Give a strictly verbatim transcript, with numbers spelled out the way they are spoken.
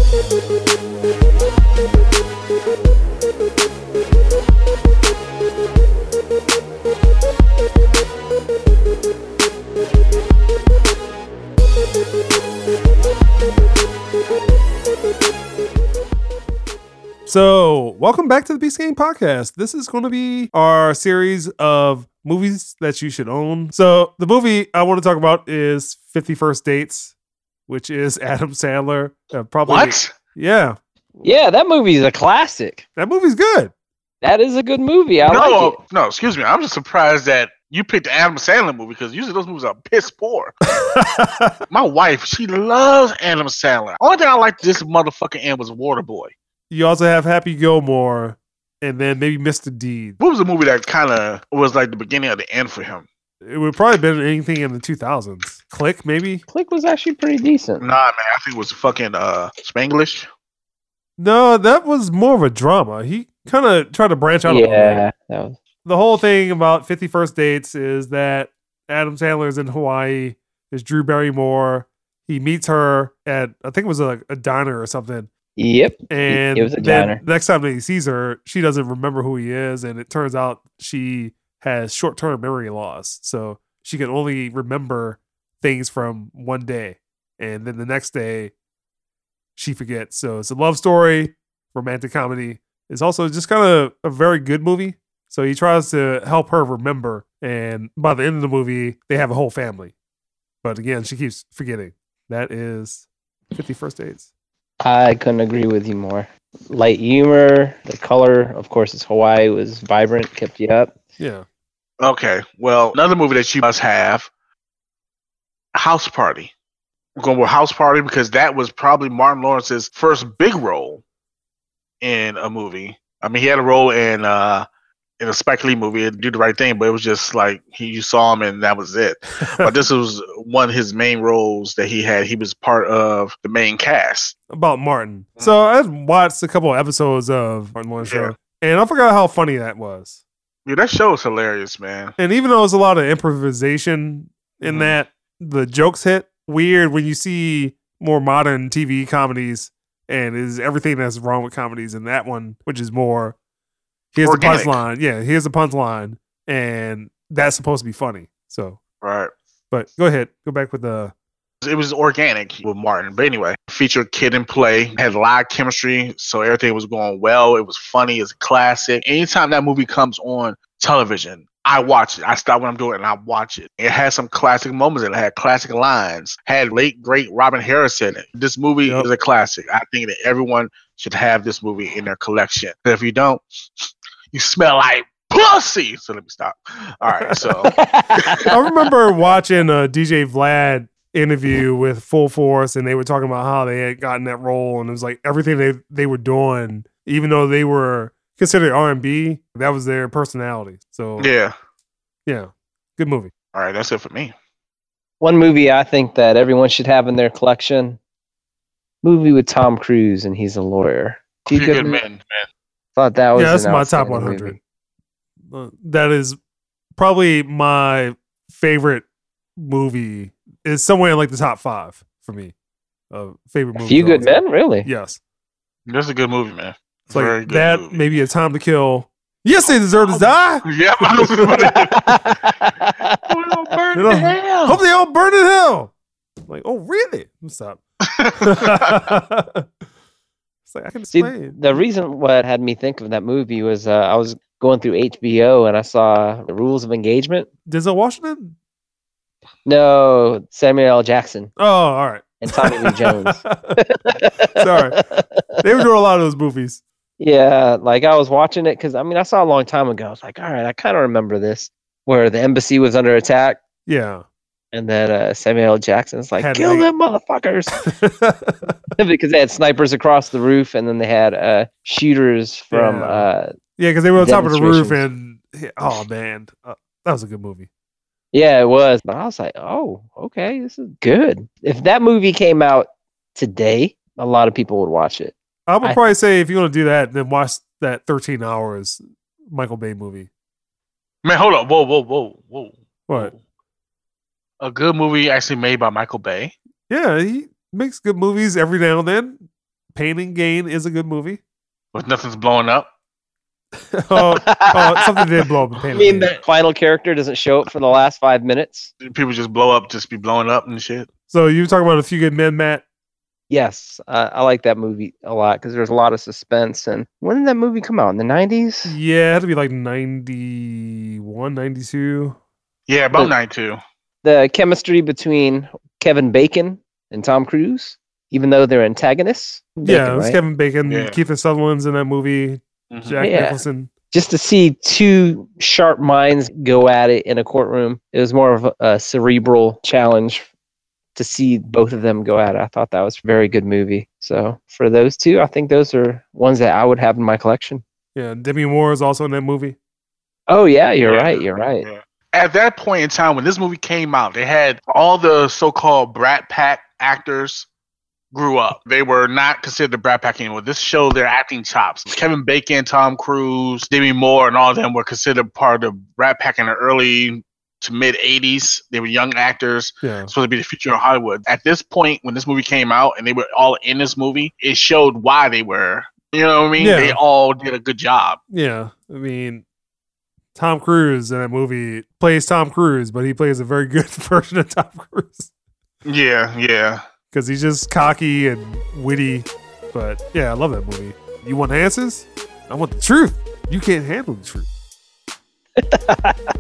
So, welcome back to the Beast Game Podcast. This is going to be our series of movies that you should own. So, the movie I want to talk about is fifty First Dates, which is Adam Sandler. Uh, probably, what? Yeah. Yeah, that movie's a classic. That movie's good. That is a good movie. I no, like it. No, excuse me. I'm just surprised that you picked the Adam Sandler movie because usually those movies are piss poor. My wife, she loves Adam Sandler. Only thing I liked this motherfucking end was Waterboy. You also have Happy Gilmore, and then maybe Mister Deed. What was the movie that kind of was like the beginning of the end for him? It would probably been anything in the two thousands. Click, maybe? Click was actually pretty decent. Nah, man. I think it was fucking uh, Spanglish. No, that was more of a drama. He kind of tried to branch out a little bit. Yeah. That was... The whole thing about fifty First Dates is that Adam Sandler's in Hawaii. There's Drew Barrymore. He meets her at, I think it was a, a diner or something. Yep. And it was a then diner. Next time that he sees her, she doesn't remember who he is. And it turns out she has short-term memory loss. So she can only remember things from one day. And then the next day, she forgets. So it's a love story, romantic comedy. It's also just kind of a very good movie. So he tries to help her remember. And by the end of the movie, they have a whole family. But again, she keeps forgetting. That is fifty First Dates. I couldn't agree with you more. Light humor, the color, of course, it's Hawaii, was vibrant, kept you up. Yeah. Okay. Well, another movie that you must have, House Party. We're going with House Party because that was probably Martin Lawrence's first big role in a movie. I mean, he had a role in uh, in a Spike Lee movie, Do the Right Thing, but it was just like he you saw him and that was it. But this was one of his main roles that he had. He was part of the main cast. About Martin. So I watched a couple of episodes of Martin Lawrence Yeah. show, and I forgot how funny that was. Yeah, that show is hilarious, man. And even though there's a lot of improvisation in Mhm. that, the jokes hit weird when you see more modern T V comedies, and is everything that's wrong with comedies in that one, which is more here's Organic. the punchline. Yeah, here's the punchline, and that's supposed to be funny. So, Right. but go ahead, go back with the. It was organic with Martin. But anyway, featured Kid and Play, had a lot of chemistry, so everything was going well. It was funny, it's a classic. Anytime that movie comes on television, I watch it. I stop what I'm doing and I watch it. It had some classic moments in it. It had classic lines. Had late, great Robin Harris in it. This movie Yep. is a classic. I think that everyone should have this movie in their collection. But if you don't, you smell like pussy. So let me stop. All right, so. I remember watching a D J Vlad interview with Full Force, and they were talking about how they had gotten that role, and it was like everything they they were doing, even though they were considered R and B, that was their personality. So Yeah. yeah, good movie. All right, that's it for me. One movie I think that everyone should have in their collection, movie with Tom Cruise, and he's a lawyer. Few Few good Good men, Men. man. Thought that was Yeah, that's an my top outstanding one hundred. movie. Uh, that is probably my favorite movie. It's somewhere in like the top five for me. Uh, favorite A movie. Few Good Men, really? Yes. That's a good movie, man. It's Very like good that, movie. maybe A Time to Kill. Yes, they deserve to die. Yeah, I was we all burn You know, in hell. Hope they all burn in hell. I'm like, oh, really? Stop. It's like, I can See, explain. the reason what had me think of that movie was uh, I was going through H B O and I saw The Rules of Engagement. Denzel Washington? No, Samuel L. Jackson Oh, all right. and Tommy Lee Jones. Sorry. They were doing a lot of those movies. Yeah, like I was watching it because I mean I saw a long time ago. I was like, all right, I kind of remember this, where the embassy was under attack, Yeah. and then uh, Samuel L. Jackson's like, Had kill like- them motherfuckers, because they had snipers across the roof, and then they had uh, shooters from. Yeah. Uh, Yeah, because they were on top of the roof Demonstrations. and oh man, uh, that was a good movie. yeah, it was. But I was like, oh, okay, this is good. If that movie came out today, a lot of people would watch it. I would I- probably say if you're gonna do that, then watch that thirteen hours Michael Bay movie. Man, hold on. Whoa, whoa, whoa, whoa. What? Whoa. A good movie actually made by Michael Bay. Yeah, he makes good movies every now and then. Pain and Gain is a good movie. But nothing's blowing up. oh, oh, something did blow up in Pain I and mean, Gain. the final character doesn't show up for the last five minutes. People just blow up, just be blowing up and shit. So you were talking about A Few Good Men, Matt? Yes, uh, I like that movie a lot because there's a lot of suspense. And when did that movie come out? In the nineties? Yeah, it had to be like ninety-one, ninety-two. Yeah, about The- ninety-two. The chemistry between Kevin Bacon and Tom Cruise, even though they're antagonists. Bacon, Yeah, it was right? Kevin Bacon, Yeah. Kiefer Sutherland's in that movie, Mhm. Jack Yeah. Nicholson. Just to see two sharp minds go at it in a courtroom, it was more of a, a cerebral challenge to see both of them go at it. I thought that was a very good movie. So for those two, I think those are ones that I would have in my collection. Yeah, Demi Moore is also in that movie. Oh yeah, you're Yeah. right. You're right. Yeah. At that point in time, when this movie came out, they had all the so-called Brat Pack actors grew up. They were not considered the Brat Pack anymore. This showed their acting chops. Kevin Bacon, Tom Cruise, Demi Moore, and all of them were considered part of the Brat Pack in the early to mid eighties. They were young actors, Yeah. supposed to be the future of Hollywood. At this point, when this movie came out and they were all in this movie, it showed why they were. You know what I mean? Yeah. They all did a good job. Yeah. I mean, Tom Cruise in that movie plays Tom Cruise, but he plays a very good version of Tom Cruise Yeah, yeah. because he's just cocky and witty. But yeah, I love that movie. You want answers? I want the truth. You can't handle the truth.